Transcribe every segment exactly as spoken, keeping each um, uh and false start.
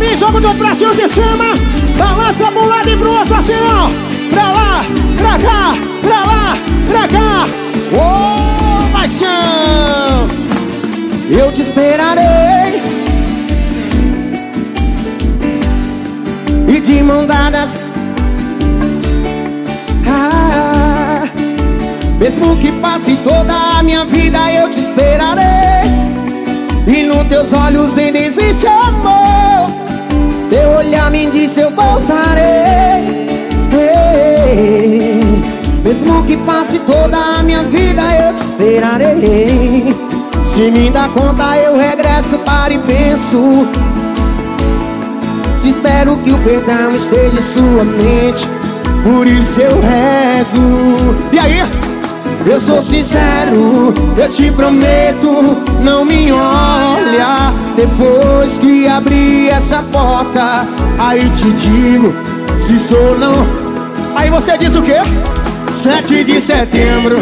mim, joga o teu bracinho em cima. Balança pro lado e pro outro assim, ó. Pra lá, pra cá, pra lá, pra cá. Ô, paixão, eu te esperarei. E de mão dadas, ah, mesmo que passe toda a minha vida, eu te esperarei. E nos teus olhos ainda existe amor. Teu olhar me disse eu voltarei. Mesmo que passe toda a minha vida, eu te esperarei. Se me dá conta eu regresso, paro e penso. Te espero que o perdão esteja em sua mente, por isso eu rezo. E aí? Eu sou sincero, eu te prometo, não me olha. Depois que abrir essa porta, aí te digo, se sou não. Aí você diz o quê? Sete de setembro,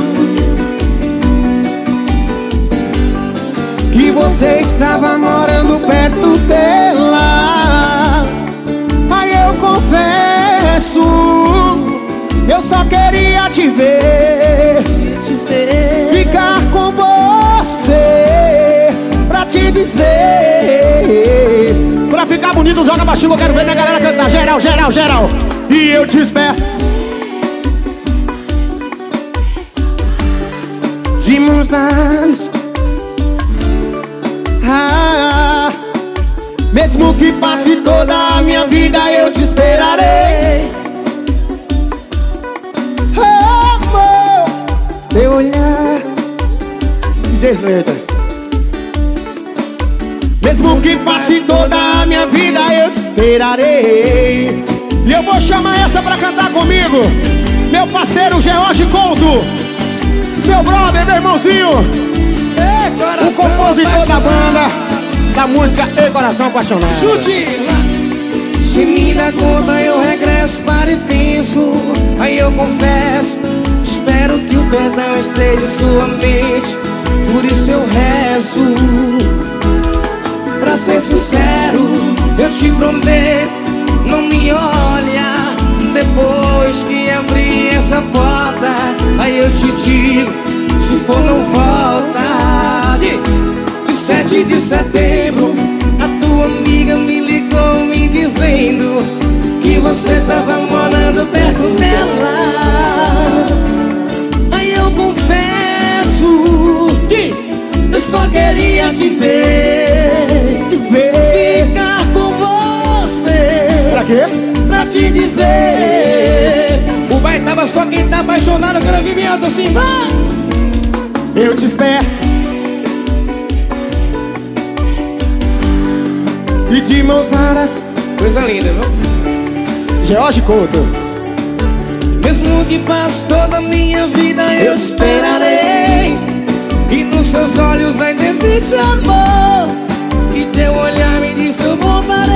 que você estava morando perto dela. Aí eu confesso, eu só queria te ver, te ver, ficar com você, pra te dizer. Pra ficar bonito, joga baixinho, eu quero ver minha galera cantar. Geral, geral, geral. E eu te espero. De mãos dadas, ah, mesmo que passe toda a minha vida, eu te esperarei. Amor, teu olhar desleita. Mesmo que passe toda a minha vida, eu te esperarei. E eu vou chamar essa pra cantar comigo. Meu parceiro George Couto, meu brother, meu irmãozinho, Ei, o compositor da banda, da música Ei Coração Apaixonado. Chute! Se me dá conta eu regresso, para e penso. Aí eu confesso, espero que o perdão esteja em sua mente, por isso eu rezo. Pra ser sincero, eu te prometo, não me olha. Depois que abrir essa porta, aí eu te digo, se for não volta. E sete de setembro, a tua amiga me ligou me dizendo que você estava morando perto dela. Aí eu confesso, eu só queria te ver, te ver, ficar com você. Pra quê? Pra te dizer, o pai tava só quem tá apaixonado. Eu quero vir bem alto assim, vai! Eu te espero. E de mãos dadas, coisa linda, viu? George Couto. Mesmo que passe toda a minha vida, eu te esperarei. E nos seus olhos ainda existe amor, e teu olhar me diz que eu voltarei.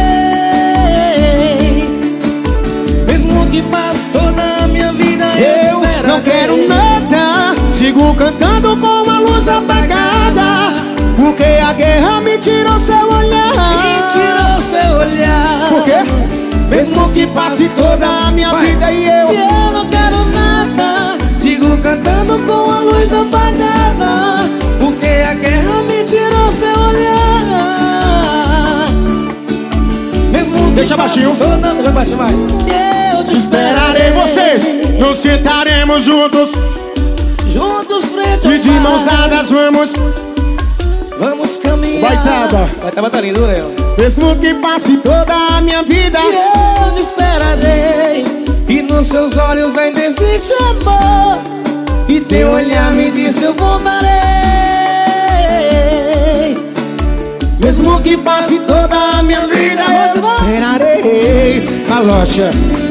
Mesmo que passe toda a minha vida, eu, eu não quero nada, sigo cantando com a luz apagada, porque a guerra me tirou seu olhar. Me tirou seu olhar. Por quê? Mesmo que passe toda a minha Vai. vida e eu E eu não quero nada, sigo cantando com a luz apagada, porque a guerra me tirou seu olhar. Mesmo Deixa baixinho. Toda... Deixa baixinho, vai. Eu te esperarei, vocês nos sentaremos juntos, juntos frente ao e de mãos dadas vamos Vamos caminhar. Baitada. Baitada tá lindo, Léo. Mesmo que passe toda a minha vida, eu te esperarei. E nos seus olhos ainda existe amor, e seu olhar me diz que eu voltarei. Mesmo que passe toda a minha vida, eu te esperarei. Galocha.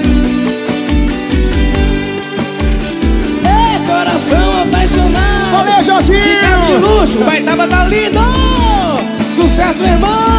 Ei, coração apaixonado. Valeu, Jorginho. Fica de luxo, vai tava tá lindo. Sucesso, meu irmão.